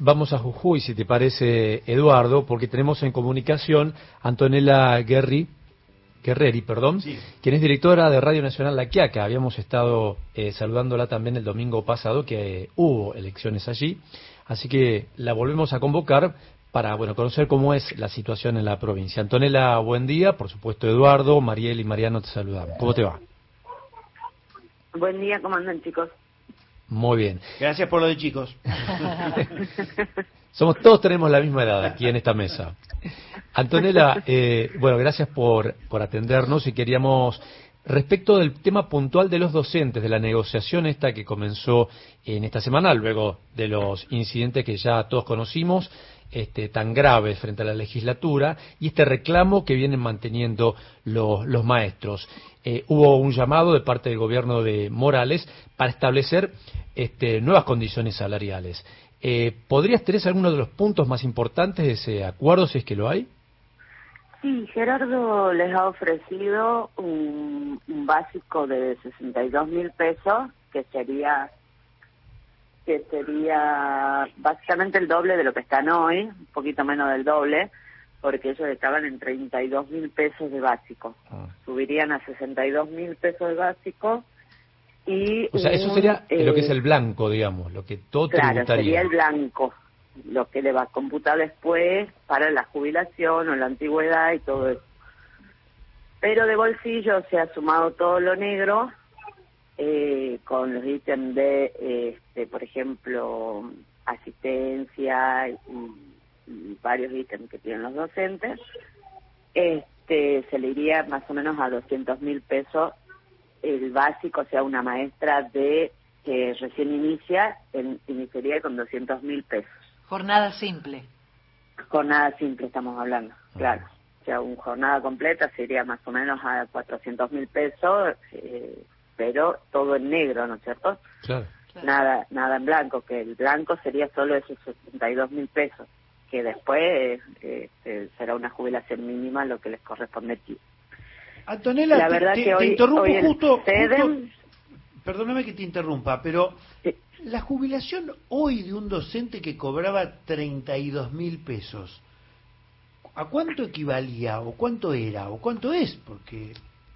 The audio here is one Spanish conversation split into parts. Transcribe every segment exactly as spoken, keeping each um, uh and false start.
vamos a Jujuy, si te parece, Eduardo, porque tenemos en comunicación a Antonella Guerri, Guerreri, perdón, sí. quien es directora de Radio Nacional La Quiaca. Habíamos estado eh, saludándola también el domingo pasado, que eh, hubo elecciones allí, así que la volvemos a convocar para bueno conocer cómo es la situación en la provincia. Antonella, buen día. Por supuesto, Eduardo, Mariel y Mariano te saludamos. ¿Cómo te va? Buen día, ¿cómo andan, chicos? Muy bien. Gracias por lo de chicos. Somos todos tenemos la misma edad aquí en esta mesa. Antonella, eh, bueno, gracias por, por atendernos y queríamos, respecto del tema puntual de los docentes, de la negociación esta que comenzó en esta semana, luego de los incidentes que ya todos conocimos, este, tan graves frente a la legislatura, y este reclamo que vienen manteniendo los, los maestros. Eh, hubo un llamado de parte del gobierno de Morales para establecer este, nuevas condiciones salariales. Eh, ¿Podrías tener alguno de los puntos más importantes de ese acuerdo, si es que lo hay? Sí, Gerardo les ha ofrecido un, un básico de sesenta y dos mil pesos, que sería que sería básicamente el doble de lo que están hoy, un poquito menos del doble, porque ellos estaban en treinta y dos mil pesos de básico. Ah. Subirían a sesenta y dos mil pesos de básico. Y o sea, eso sería eh, lo que es el blanco, digamos, lo que todo claro, tributaría. Sería el blanco, lo que le va a computar después para la jubilación o la antigüedad y todo eso. Pero de bolsillo se ha sumado todo lo negro, eh, con los ítems de, este, por ejemplo, asistencia y, y varios ítems que tienen los docentes. Este, se le iría más o menos a doscientos mil pesos el básico, o sea, una maestra de que recién inicia, en, iniciaría con doscientos mil pesos. Jornada simple. Jornada simple estamos hablando, uh-huh. Claro. O sea, una jornada completa sería más o menos a cuatrocientos mil pesos, eh, pero todo en negro, ¿no es cierto? Claro. Claro. Nada, nada en blanco, que el blanco sería solo esos setenta y dos mil pesos, que después eh, eh, será una jubilación mínima lo que les corresponde aquí. Antonella, la verdad te, que te hoy, interrumpo hoy justo, ceden... justo, perdóname que te interrumpa, pero sí. La jubilación hoy de un docente que cobraba treinta y dos mil pesos, ¿a cuánto equivalía, o cuánto era, o cuánto es? Porque...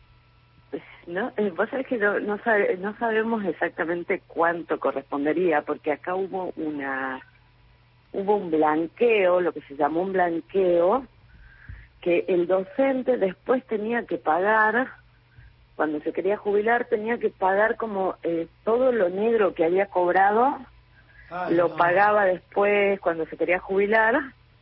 No, eh, vos sabés que no, no, sabe, no sabemos exactamente cuánto correspondería, porque acá hubo una hubo un blanqueo, lo que se llamó un blanqueo, que el docente después tenía que pagar, cuando se quería jubilar, tenía que pagar como eh, todo lo negro que había cobrado, Ay, lo no. pagaba después cuando se quería jubilar,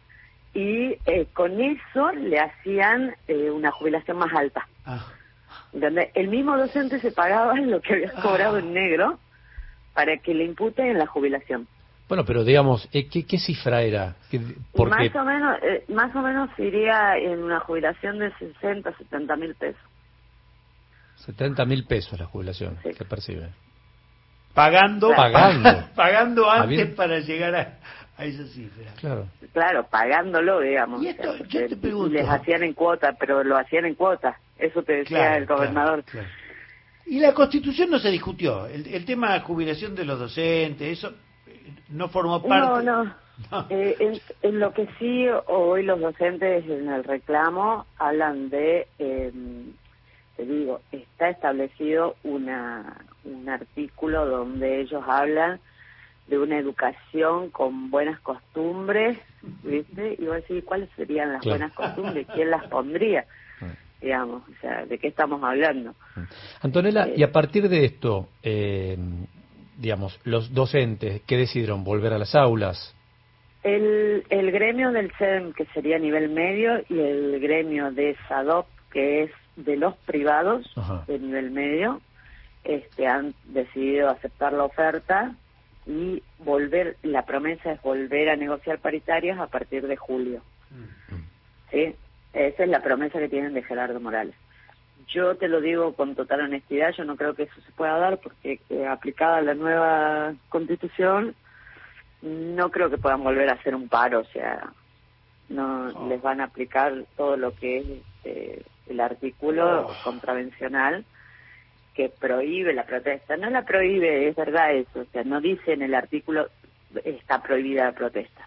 y eh, con eso le hacían eh, una jubilación más alta. Ah. Donde el mismo docente se pagaba lo que había cobrado ah. en negro para que le imputen en la jubilación. Bueno, pero digamos, ¿qué, qué cifra era? Porque... Más o menos, eh, más o menos iría en una jubilación de sesenta, setenta mil pesos. setenta mil pesos la jubilación, sí. Que percibe. Pagando, claro. pagando, pagando antes para llegar a, a esa cifra. Claro, claro, pagándolo, digamos. Y esto, o sea, yo te pregunto. Les hacían en cuota, pero lo hacían en cuota. Eso te decía claro, el gobernador. Claro, claro. Y la Constitución no se discutió. El, el tema de jubilación de los docentes, eso no formó parte. No, no. no. Eh, en, en lo que sí hoy los docentes en el reclamo hablan de, eh, te digo, está establecido una un artículo donde ellos hablan de una educación con buenas costumbres, ¿viste? Y voy a decir, ¿cuáles serían las claro. buenas costumbres? ¿Quién las pondría? Digamos, o sea, ¿de qué estamos hablando? Antonella, eh, y a partir de esto, eh, digamos, los docentes, ¿qué decidieron? ¿Volver a las aulas? El, el gremio del C E D E M, que sería a nivel medio, y el gremio de SADOP, que es de los privados, Ajá. de nivel medio, este, han decidido aceptar la oferta y volver, la promesa es volver a negociar paritarias a partir de julio. Mm. ¿Sí? Esa es la promesa que tienen de Gerardo Morales. Yo te lo digo con total honestidad, yo no creo que eso se pueda dar porque eh, aplicada la nueva Constitución, no creo que puedan volver a hacer un paro, o sea, no oh. les van a aplicar todo lo que es este, el artículo oh. contravencional que prohíbe la protesta. No la prohíbe, es verdad eso, o sea, no dice en el artículo está prohibida la protesta.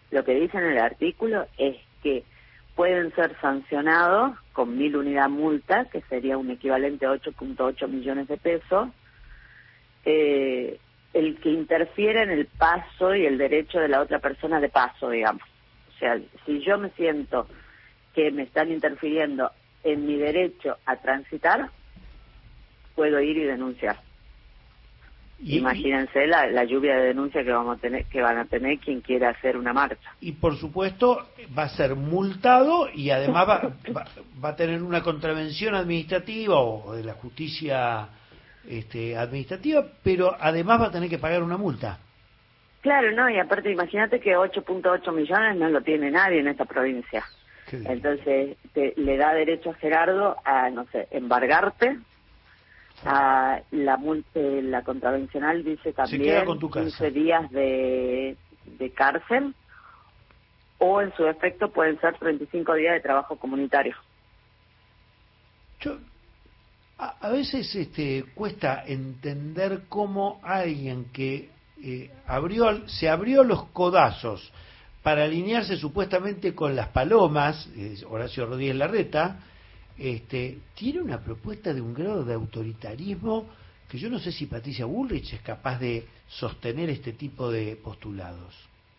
Lo que dice en el artículo es que pueden ser sancionados con mil unidad multa, que sería un equivalente a ocho punto ocho millones de pesos, eh, el que interfiera en el paso y el derecho de la otra persona de paso, digamos. O sea, si yo me siento que me están interfiriendo en mi derecho a transitar, puedo ir y denunciar. Y, Imagínense la, la lluvia de denuncias que vamos a tener, que van a tener quien quiera hacer una marcha. Y por supuesto va a ser multado y además va, va, va a tener una contravención administrativa o de la justicia este, administrativa, pero además va a tener que pagar una multa. Claro, no, y aparte imagínate que ocho punto ocho millones no lo tiene nadie en esta provincia. Entonces te, le da derecho a Gerardo a, no sé, embargarte. A la multa, la contravencional dice también quince días de, de cárcel, o en su defecto pueden ser treinta y cinco días de trabajo comunitario. Yo a, a veces este cuesta entender cómo alguien que eh, abrió se abrió los codazos para alinearse supuestamente con las palomas, eh, Horacio Rodríguez Larreta, Este, tiene una propuesta de un grado de autoritarismo que yo no sé si Patricia Bullrich es capaz de sostener este tipo de postulados.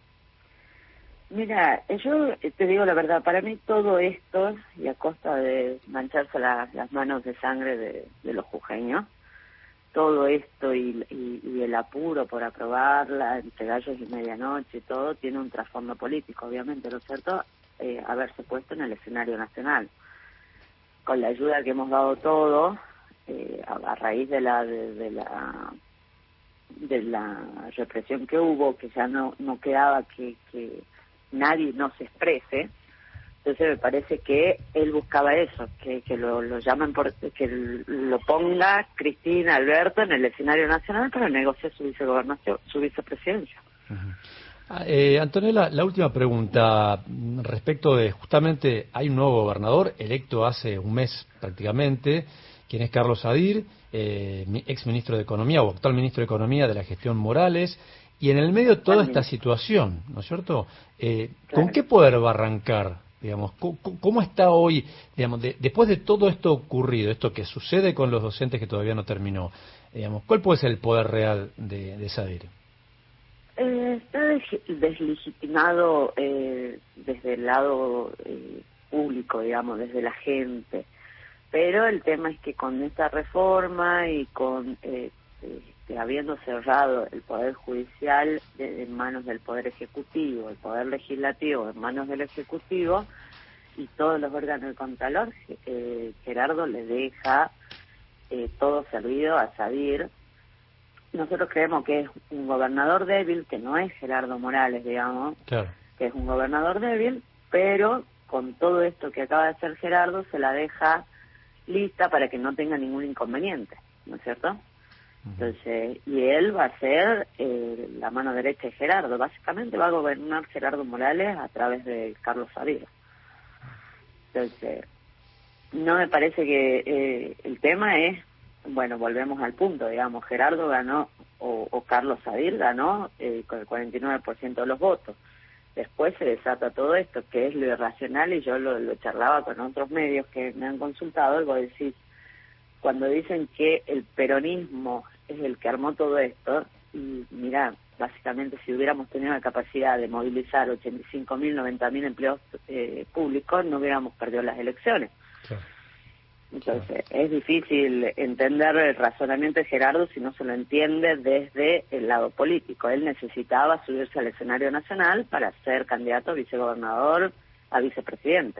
Mira, yo te digo la verdad, para mí todo esto, y a costa de mancharse la, las manos de sangre de, de los jujeños, todo esto y, y, y el apuro por aprobarla entre gallos y medianoche y todo, tiene un trasfondo político, obviamente, ¿no es cierto? Eh, haberse puesto en el escenario nacional. Con la ayuda que hemos dado todos, eh, a, a raíz de la de, de la de la represión que hubo, que ya no no quedaba que, que nadie no se exprese, entonces me parece que él buscaba eso, que, que lo, lo llamen por, que lo ponga Cristina Alberto en el escenario nacional para negociar su vicegobernación, su vicepresidencia. Uh-huh. Eh, Antonella, la última pregunta respecto de, justamente, hay un nuevo gobernador electo hace un mes prácticamente, quien es Carlos Sadir, eh, ex ministro de Economía o actual ministro de Economía de la gestión Morales, y en el medio de toda esta situación, ¿no es cierto? Eh, ¿Con claro. qué poder va a arrancar? Digamos, ¿cómo, cómo está hoy, digamos, de, después de todo esto ocurrido, esto que sucede con los docentes que todavía no terminó, digamos, ¿cuál puede ser el poder real de, de Sadir? Eh, está deslegitimado eh, desde el lado eh, público, digamos, desde la gente. Pero el tema es que con esta reforma y con eh, eh, habiendo cerrado el Poder Judicial de, en manos del Poder Ejecutivo, el Poder Legislativo en manos del Ejecutivo y todos los órganos de Contralor, eh, Gerardo le deja eh, todo servido a Sadir. Nosotros creemos que es un gobernador débil, que no es Gerardo Morales, digamos, claro. que es un gobernador débil, pero con todo esto que acaba de hacer Gerardo se la deja lista para que no tenga ningún inconveniente, ¿no es cierto? Uh-huh. Entonces, y él va a ser eh, la mano derecha de Gerardo, básicamente va a gobernar Gerardo Morales a través de Carlos Sadir. Entonces, no me parece que eh, el tema es, bueno, volvemos al punto, digamos, Gerardo ganó, o, o Carlos Sadir ganó eh, con el cuarenta y nueve por ciento de los votos. Después se desata todo esto, que es lo irracional, y yo lo, lo charlaba con otros medios que me han consultado, y vos decís, cuando dicen que el peronismo es el que armó todo esto, y mirá, básicamente si hubiéramos tenido la capacidad de movilizar ochenta y cinco mil, noventa mil empleos eh, públicos, no hubiéramos perdido las elecciones. Claro. Entonces, claro. es difícil entender el razonamiento de Gerardo si no se lo entiende desde el lado político. Él necesitaba subirse al escenario nacional para ser candidato a vicegobernador, a vicepresidente.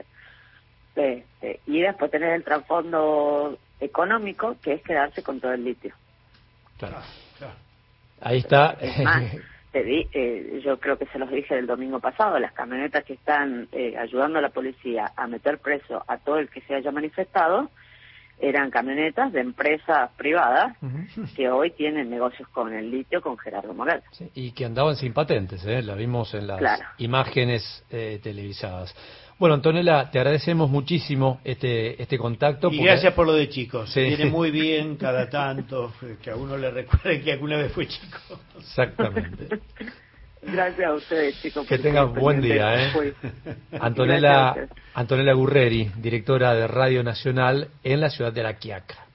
Este, y después tener el trasfondo económico, que es quedarse con todo el litio. Claro, claro. Ahí está. Es más, te di, eh, yo creo que se los dije el domingo pasado, las camionetas que están eh, ayudando a la policía a meter preso a todo el que se haya manifestado, eran camionetas de empresas privadas uh-huh. que hoy tienen negocios con el litio, con Gerardo Morales. Sí, y que andaban sin patentes, ¿eh? La vimos en las claro. imágenes eh, televisadas. Bueno, Antonella, te agradecemos muchísimo este este contacto. Y porque... gracias por lo de chicos. Sí. Viene muy bien cada tanto que a uno le recuerde que alguna vez fue chico. Exactamente. Gracias a ustedes, chicos. Que tengan buen día, ¿eh? Antonella, Antonella Gurreri, directora de Radio Nacional en la ciudad de La Quiaca.